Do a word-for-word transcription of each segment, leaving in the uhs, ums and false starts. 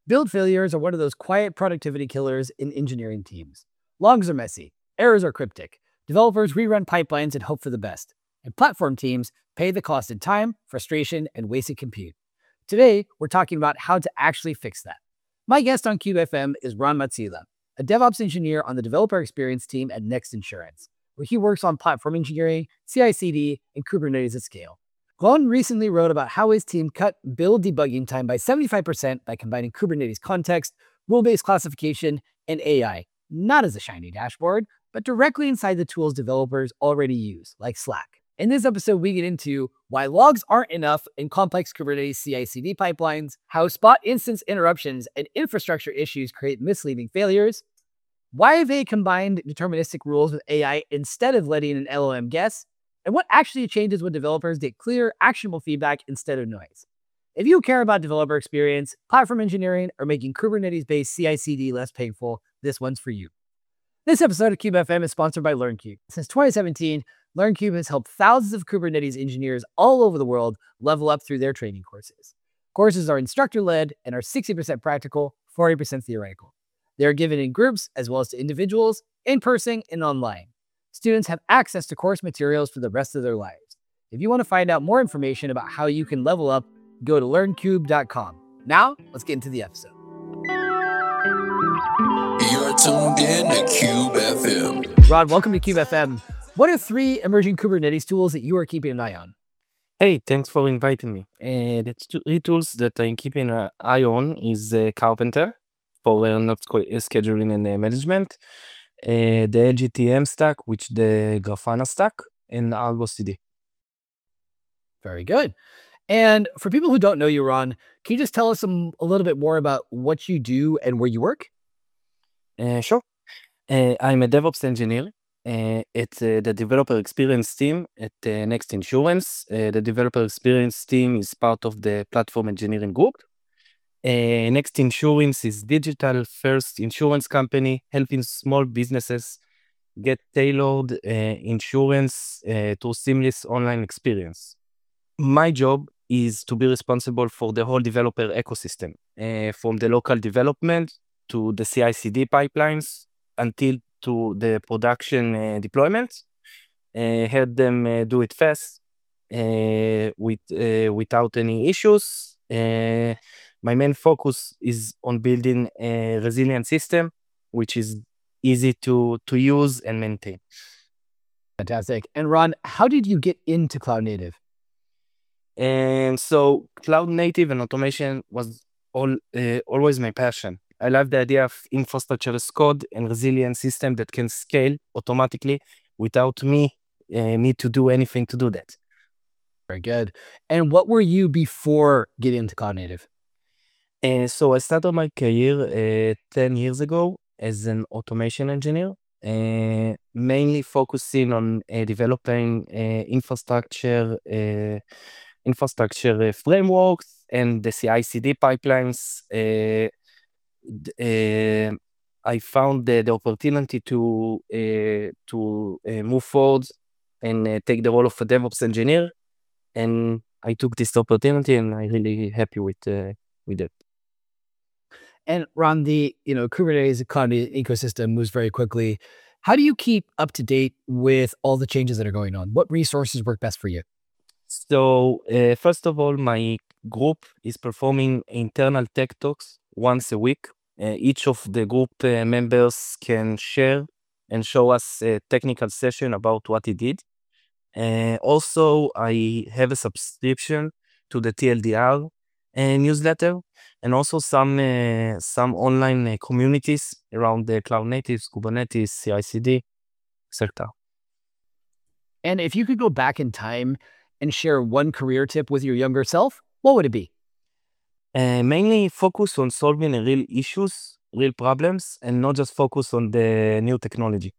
Build failures are one of those quiet productivity killers in engineering teams. Logs are messy, errors are cryptic, developers rerun pipelines and hope for the best, and platform teams pay the cost in time, frustration, and wasted compute. Today, we're talking about how to actually fix that. My guest on Cube F M is Ron Mazzila, a DevOps engineer on the developer experience team at Next Insurance, where he works on platform engineering, C I C D, and Kubernetes at scale. Ron recently wrote about how his team cut build debugging time by seventy-five percent by combining Kubernetes context, rule-based classification, and A I, not as a shiny dashboard, but directly inside the tools developers already use, like Slack. In this episode, we get into why logs aren't enough in complex Kubernetes C I C D pipelines, how spot instance interruptions and infrastructure issues create misleading failures, why they combined deterministic rules with A I instead of letting an L L M guess, and what actually changes when developers get clear, actionable feedback instead of noise. If you care about developer experience, platform engineering, or making Kubernetes-based C I C D less painful, this one's for you. This episode of Cube F M is sponsored by LearnCube. Since twenty seventeen, LearnCube has helped thousands of Kubernetes engineers all over the world level up through their training courses. Courses are instructor-led and are sixty percent practical, forty percent theoretical. They are given in groups as well as to individuals, in person and online. Students have access to course materials for the rest of their lives. If you want to find out more information about how you can level up, go to learn cube dot com. Now, let's get into the episode. You're tuned in to Cube F M. Rod, welcome to Cube F M. What are three emerging Kubernetes tools that you are keeping an eye on? Hey, thanks for inviting me. Uh, the three tools that I'm keeping an eye on is uh, Carpenter for uh, not sco- uh, scheduling and uh, management, uh, the L G T M stack, which the Grafana stack, and Argo C D. Very good. And for people who don't know you, Ron, can you just tell us some, a little bit more about what you do and where you work? Uh, sure. Uh, I'm a DevOps engineer uh, at uh, the developer experience team at uh, Next Insurance. Uh, the developer experience team is part of the platform engineering group. Uh, Next Insurance is digital first insurance company helping small businesses get tailored uh, insurance uh, to seamless online experience. My job is to be responsible for the whole developer ecosystem, uh, from the local development to the C I C D pipelines until to the production uh, deployment. Uh, help them uh, do it fast uh, with uh, without any issues. Uh, my main focus is on building a resilient system, which is easy to, to use and maintain. Fantastic. And Ron, how did you get into cloud native? And so cloud native and automation was all uh, always my passion. I love the idea of infrastructure as code and resilient system that can scale automatically without me uh, need to do anything to do that. Very good. And what were you before getting into cloud native? And so I started my career uh, ten years ago as an automation engineer, uh, mainly focusing on uh, developing uh, infrastructure uh, infrastructure uh, frameworks and the C I C D pipelines. Uh, d- uh, I found the, the opportunity to uh, to uh, move forward and uh, take the role of a DevOps engineer, and I took this opportunity, and I'm really happy with uh, with it. And Ron, the you know Kubernetes cloud ecosystem moves very quickly. How do you keep up to date with all the changes that are going on? What resources work best for you? So uh, first of all, my group is performing internal tech talks once a week. Uh, each of the group uh, members can share and show us a technical session about what he did. Uh, also, I have a subscription to the T L D R uh, newsletter, and also some uh, some online uh, communities around the cloud natives, Kubernetes, C I C D, et cetera. And if you could go back in time and share one career tip with your younger self, what would it be? Uh, mainly focus on solving real issues, real problems, and not just focus on the new technology.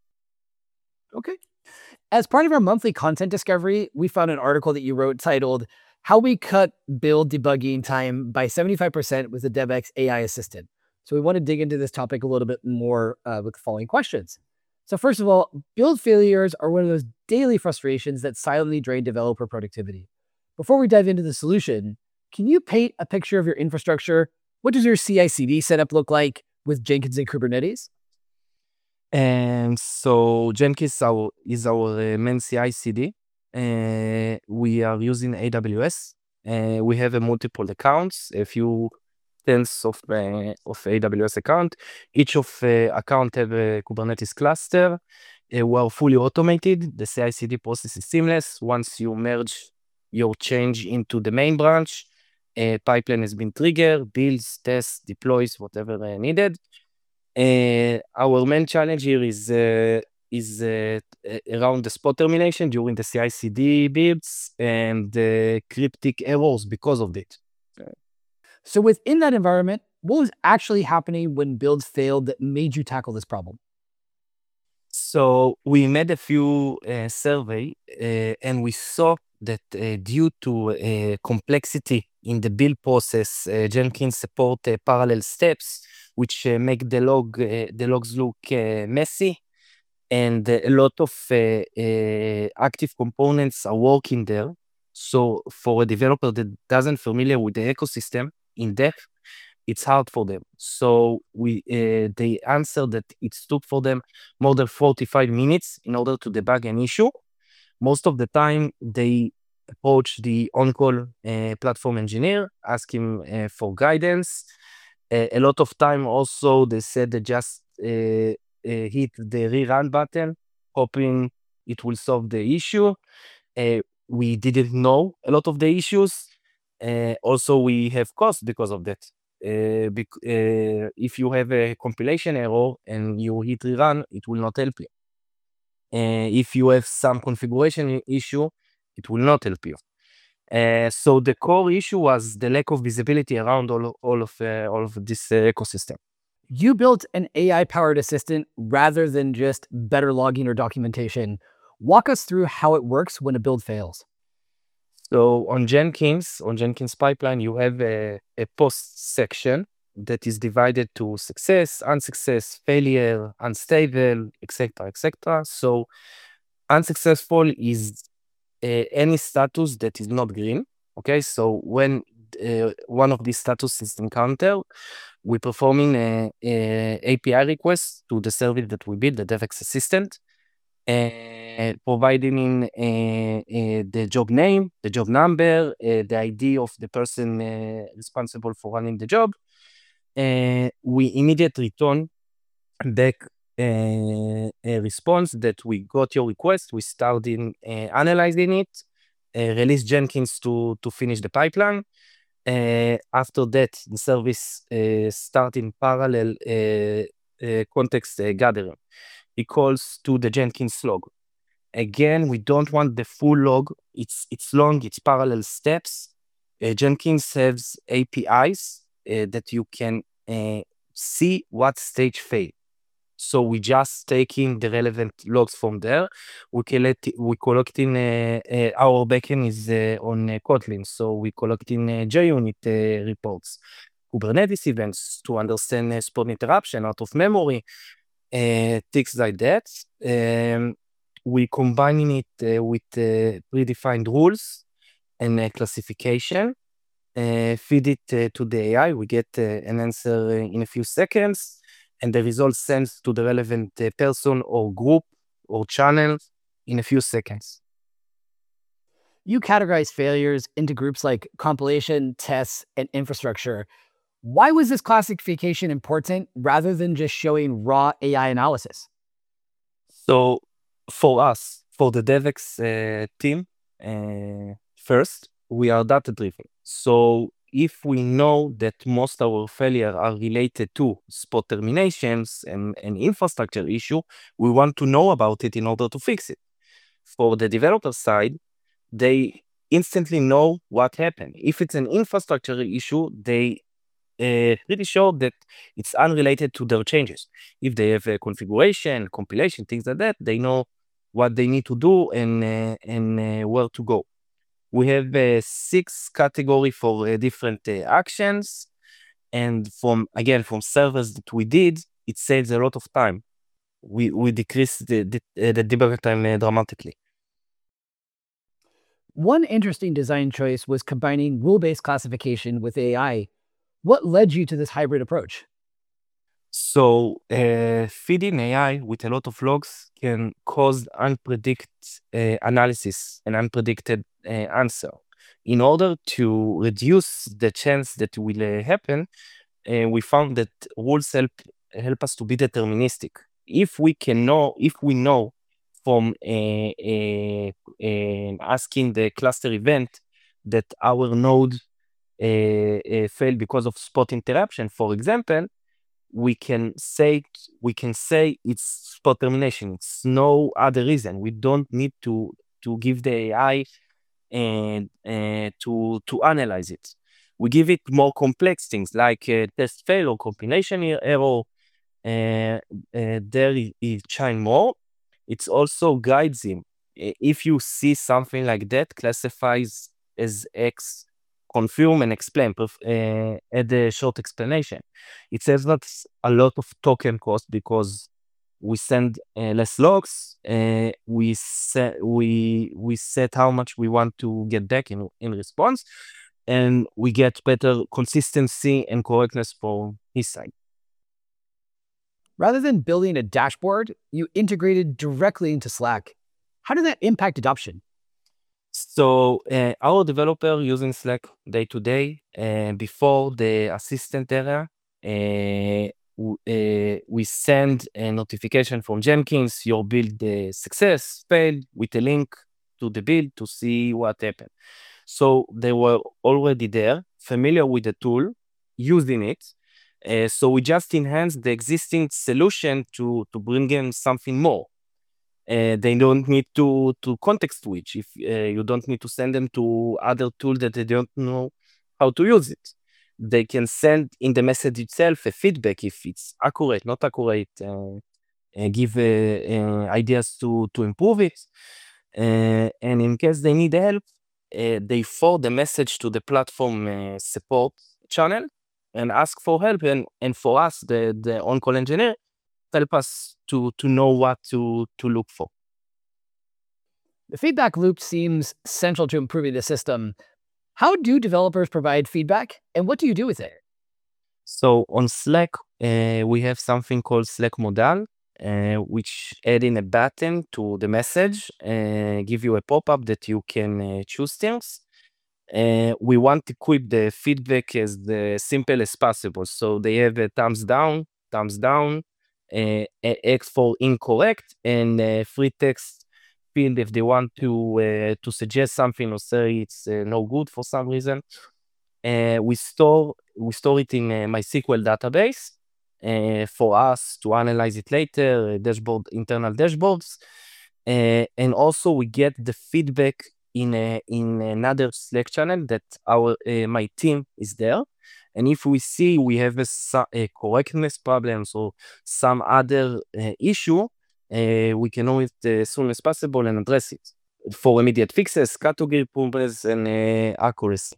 Okay. As part of our monthly content discovery, we found an article that you wrote titled, How We Cut Build Debugging Time by seventy-five percent with the DevX A I Assistant. So we want to dig into this topic a little bit more uh, with the following questions. So first of all, build failures are one of those daily frustrations that silently drain developer productivity. Before we dive into the solution, can you paint a picture of your infrastructure What does your C I C D setup look like with Jenkins and Kubernetes? And so Jenkins our, is our uh, main C I C D. Uh, we are using A W S. Uh, we have a multiple accounts, a few tens of uh, of A W S account. Each of uh, account have a Kubernetes cluster. Uh, we are fully automated. The C I C D process is seamless. Once you merge your change into the main branch, a pipeline has been triggered, builds, tests, deploys, whatever uh, needed. Uh, our main challenge here is uh, is uh, around the spot termination during the C I C D builds and uh, cryptic errors because of it. So within that environment, what was actually happening when builds failed that made you tackle this problem? So we made a few uh, survey uh, and we saw that uh, due to uh, complexity in the build process, uh, Jenkins support uh, parallel steps, which uh, make the log uh, the logs look uh, messy, and uh, a lot of uh, uh, active components are working there. So for a developer that doesn't familiar with the ecosystem in depth, it's hard for them. So we uh, they answer that it took for them more than forty-five minutes in order to debug an issue. Most of the time, they approach the on-call uh, platform engineer, ask him uh, for guidance. Uh, a lot of time also, they said they just uh, uh, hit the rerun button, hoping it will solve the issue. Uh, we didn't know a lot of the issues. Uh, also, we have cost because of that. Uh, bec- uh, if you have a compilation error and you hit rerun, it will not help you. Uh, if you have some configuration i- issue, it will not help you. Uh, so the core issue was the lack of visibility around all of, all of, uh, all of this uh, ecosystem. You built an A I-powered assistant rather than just better logging or documentation. Walk us through how it works when a build fails. So on Jenkins, on Jenkins pipeline, you have a, a post section that is divided to success, unsuccess, failure, unstable, et cetera, et cetera. So unsuccessful is uh, any status that is not green. Okay, so when uh, one of these status is encountered, we're performing a, a A P I request to the service that we build, the DevX Assistant, uh, providing in uh, uh, the job name, the job number, uh, the I D of the person uh, responsible for running the job. Uh, we immediately return back uh, a response that we got your request. We started uh, analyzing it, uh, release Jenkins to, to finish the pipeline. Uh, after that, the service uh, start in parallel uh, uh, context uh, gathering. It calls to the Jenkins log. Again, we don't want the full log. It's it's long. It's parallel steps. Uh, Jenkins has A P Is uh, that you can uh, see what stage failed. So we just taking the relevant logs from there. We collect we collecting uh, uh, our backend is uh, on uh, Kotlin, so we collecting uh, JUnit uh, reports, Kubernetes events to understand uh, spot interruption out of memory, uh, things like that. Um, we combining it uh, with uh, predefined rules and uh, classification. Uh, feed it uh, to the A I. We get uh, an answer uh, in a few seconds, and the result sends to the relevant uh, person or group or channel in a few seconds. You categorize failures into groups like compilation, tests, and infrastructure. Why was this classification important rather than just showing raw A I analysis? So for us, for the DevX uh, team, uh, first, we are data driven. So if we know that most of our failure are related to spot terminations and an infrastructure issue, we want to know about it in order to fix it. For the developer side, they instantly know what happened. If it's an infrastructure issue, they uh, pretty sure that it's unrelated to their changes. If they have a configuration, compilation, things like that, they know what they need to do and uh, and uh, where to go. We have uh, six category for uh, different uh, actions, and from again from servers that we did, it saves a lot of time. We we decrease the the, uh, the debug time uh, dramatically. One interesting design choice was combining rule-based classification with A I. What led you to this hybrid approach? So, uh, feeding A I with a lot of logs can cause unpredicted uh, analysis and unpredicted uh, answer. In order to reduce the chance that will uh, happen, uh, we found that rules help help us to be deterministic. If we can know, if we know from uh, uh, uh, asking the cluster event that our node uh, uh, failed because of spot interruption, for example, we can say we can say it's spot termination. It's no other reason. We don't need to to give the A I and uh, to to analyze it. We give it more complex things like uh, test fail or combination er- error. Uh, uh, there it, it shine more. It also guides him. I- If you see something like that, classifies as X, confirm and explain. perf- Uh, add a short explanation. It saves us a lot of token cost because we send uh, less logs. Uh, we set we we set how much we want to get back in in response, and we get better consistency and correctness for his side. Rather than building a dashboard, you integrated directly into Slack. How did that impact adoption? So uh, our developer using Slack day to day. Uh, before the assistant era, uh, w- uh, we send a notification from Jenkins. Your build uh, success failed with a link to the build to see what happened. So they were already there, familiar with the tool, using it. Uh, so we just enhanced the existing solution to to bring in something more. Uh, they don't need to to context switch if uh, you don't need to send them to other tool that they don't know how to use it. They can send in the message itself a feedback if it's accurate, not accurate, uh, uh, give uh, uh, ideas to to improve it. Uh, and in case they need help, uh, they forward the message to the platform uh, support channel and ask for help. And, and for us, the, the on-call engineer, help us to to know what to to look for. The feedback loop seems central to improving the system. How do developers provide feedback, and what do you do with it? So on Slack, uh, we have something called Slack Modal, uh, which add in a button to the message, uh, give you a pop-up that you can uh, choose things. Uh, we want to keep the feedback as the simple as possible. So they have a thumbs down, thumbs down, uh, a X for incorrect, and uh, free text field if they want to uh, to suggest something or say it's uh, no good for some reason. Uh, we store we store it in a MySQL database uh, for us to analyze it later, uh, dashboard internal dashboards, uh, and also we get the feedback in a, in another Slack channel that our uh, my team is there. And if we see we have a, so- a correctness problems or some other uh, issue, uh, we can know it uh, as soon as possible and address it for immediate fixes, category problems, and uh, accuracy.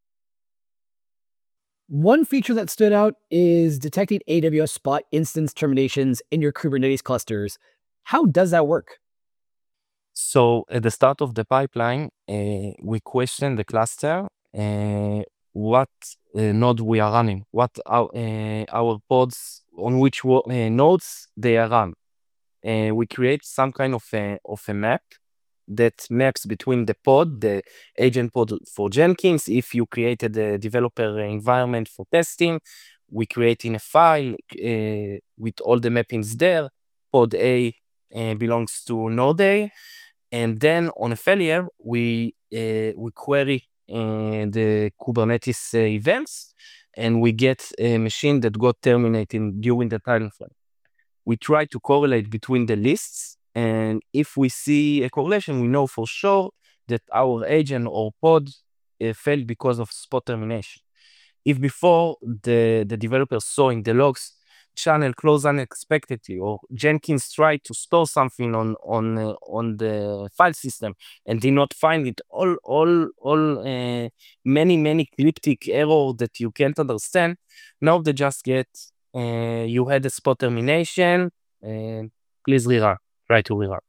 One feature that stood out is detecting A W S Spot instance terminations in your Kubernetes clusters. How does that work? So at the start of the pipeline, uh, we question the cluster, uh, what uh, node we are running, what our, uh, our pods, on which wo- uh, nodes they are run. Uh, we create some kind of a, of a map that maps between the pod, the agent pod for Jenkins. If you created a developer environment for testing, we create in a file uh, with all the mappings there. Pod A uh, belongs to node A. And then on a failure, we uh, we query uh, the Kubernetes uh, events, and we get a machine that got terminated during the time frame. We try to correlate between the lists, and if we see a correlation, we know for sure that our agent or pod uh, failed because of spot termination. If before the, the developer saw in the logs channel close unexpectedly, or Jenkins tried to store something on on uh, on the file system and did not find it, all all all uh, many many cryptic error that you can't understand, now they just get uh, you had a spot termination, and please rerun, try to rerun.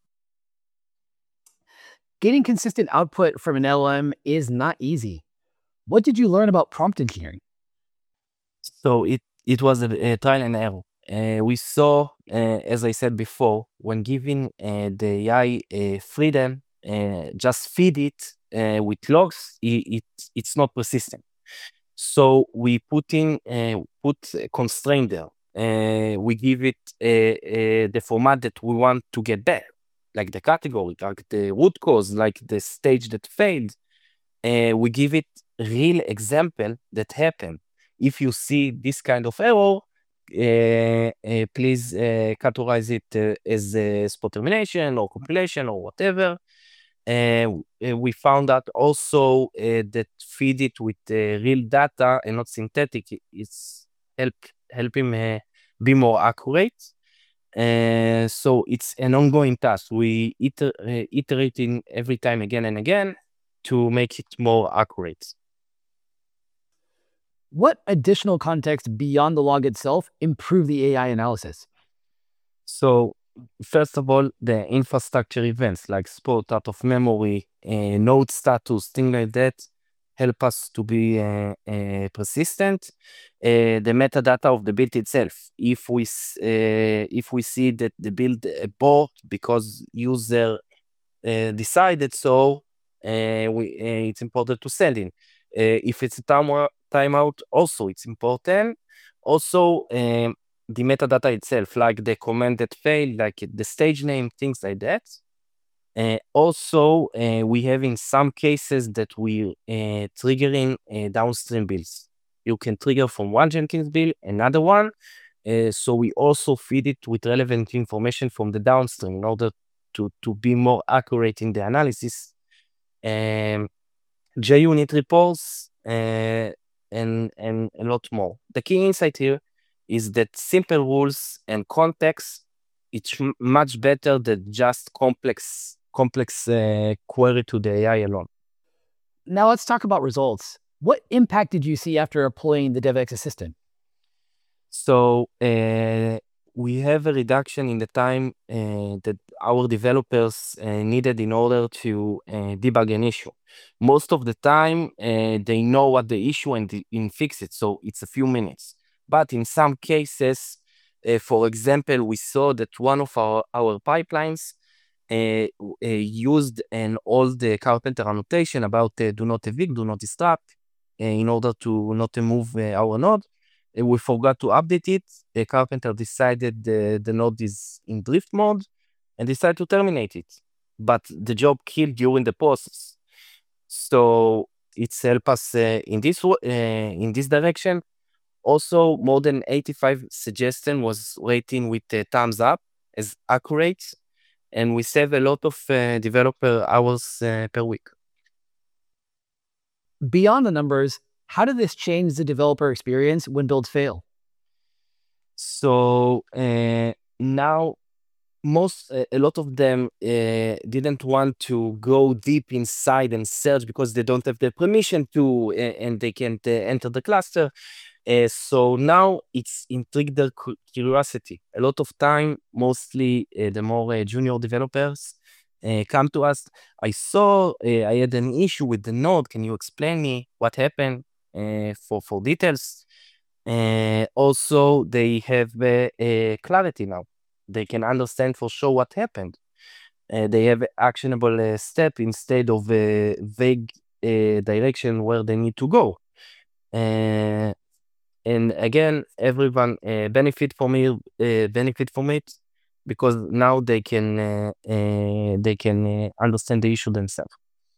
Getting consistent output from an L M is not easy. What did you learn about prompt engineering? So it it was a, a trial and error. Uh, we saw, uh, as I said before, when giving uh, the A I uh, freedom, uh, just feed it uh, with logs, it, it it's not persistent. So we put in uh, put a constraint there. Uh, we give it uh, uh, the format that we want to get back, like the category, like the root cause, like the stage that failed. Uh, we give it real example that happened. If you see this kind of error, uh, uh, please uh, categorize it uh, as a spot termination or compilation or whatever. Uh, uh, we found out also uh, that feed it with uh, real data and not synthetic. It's help help him uh, be more accurate. Uh, so it's an ongoing task. We iter- uh, iterating every time again and again to make it more accurate. What additional context beyond the log itself improve the A I analysis? So first of all, the infrastructure events like spot out of memory, uh, node status, things like that, help us to be uh, uh, persistent. Uh, the metadata of the build itself. If we s- uh, if we see that the build abort because user uh, decided so, uh, we, uh, it's important to send in. Uh, if it's a time timeout, also it's important. Also, um, the metadata itself, like the command that failed, like the stage name, things like that. Uh, also, uh, we have in some cases that we uh, triggering uh, downstream builds. You can trigger from one Jenkins build, another one. Uh, so we also feed it with relevant information from the downstream in order to, to be more accurate in the analysis. Um, JUnit reports, uh, and, and a lot more. The key insight here is that simple rules and context, it's m- much better than just complex complex uh, query to the A I alone. Now let's talk about results. What impact did you see after employing the DevX assistant? So uh, we have a reduction in the time uh, that our developers uh, needed in order to uh, debug an issue. Most of the time, uh, they know what the issue and, the- and fix it, so it's a few minutes. But in some cases, uh, for example, we saw that one of our, our pipelines uh, w- uh, used an old uh, Carpenter annotation about uh, do not evict, do not disrupt, uh, in order to not remove uh, our node. Uh, we forgot to update it. The Carpenter decided the, the node is in drift mode and decided to terminate it. But the job killed during the process. So it's help us uh, in this wo- uh, in this direction. Also, more than eighty-five suggestion was rating with uh, thumbs up as accurate, and we save a lot of uh, developer hours uh, per week. Beyond the numbers, how did this change the developer experience when builds fail? So uh, now most uh, a lot of them uh, didn't want to go deep inside and search because they don't have the permission to, uh, and they can't uh, enter the cluster. Uh, so now it's intrigued their cu- curiosity. A lot of time, mostly uh, the more uh, junior developers uh, come to us. I saw uh, I had an issue with the node. Can you explain me what happened uh, for for details? Uh, also, they have uh, uh, clarity now. They can understand for sure what happened. Uh, they have actionable uh, step instead of a vague uh, direction where they need to go. Uh, and again, everyone uh, benefit from it. Uh, benefit from it because now they can uh, uh, they can uh, understand the issue themselves.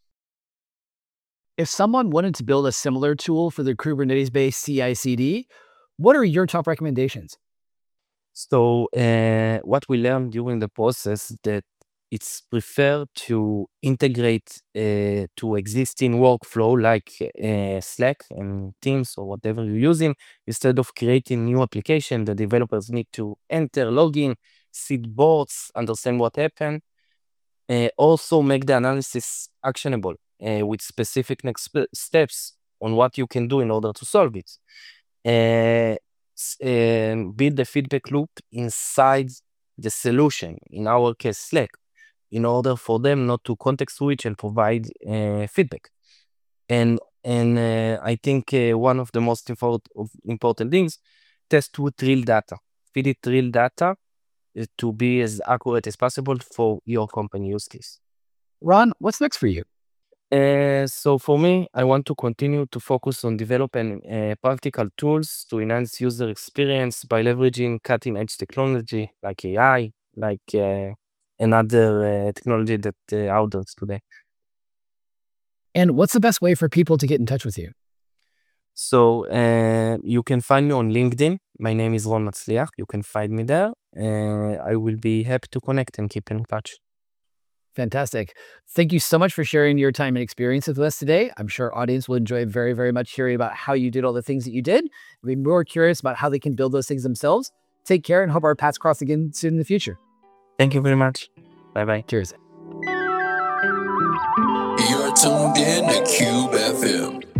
If someone wanted to build a similar tool for their Kubernetes-based C I C D, what are your top recommendations? So uh, what we learned during the process that it's preferred to integrate uh, to existing workflow like uh, Slack and Teams or whatever you're using instead of creating new application. The developers need to enter, login, see boards, understand what happened. Uh, also make the analysis actionable uh, with specific next sp- steps on what you can do in order to solve it. Uh, s- um, build the feedback loop inside the solution, in our case Slack, in order for them not to context switch and provide uh, feedback. And And uh, I think uh, one of the most import- of important things, test with real data. Feed it real data uh, to be as accurate as possible for your company use case. Ron, what's next for you? Uh, so for me, I want to continue to focus on developing uh, practical tools to enhance user experience by leveraging cutting edge technology like A I, like uh, another uh, technology that uh, out there today. And what's the best way for people to get in touch with you? So uh, you can find me on LinkedIn. My name is Ron Matzliach. You can find me there. Uh, I will be happy to connect and keep in touch. Fantastic. Thank you so much for sharing your time and experience with us today. I'm sure our audience will enjoy very, very much hearing about how you did all the things that you did. We'll be more curious about how they can build those things themselves. Take care and hope our paths cross again soon in the future. Thank you very much. Bye-bye. Cheers. You're tuned in to Cube F M.